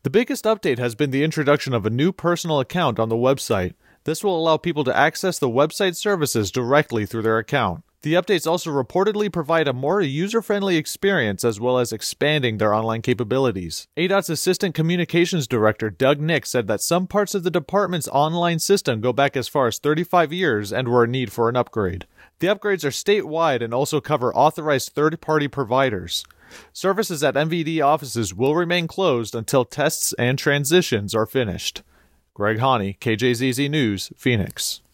The biggest update has been the introduction of a new personal account on the website. This will allow people to access the website services directly through their account. The updates also reportedly provide a more user-friendly experience as well as expanding their online capabilities. ADOT's Assistant Communications Director Doug Nick said that some parts of the department's online system go back as far as 35 years and were in need for an upgrade. The upgrades are statewide and also cover authorized third-party providers. Services at MVD offices will remain closed until tests and transitions are finished. Greg Haney, KJZZ News, Phoenix.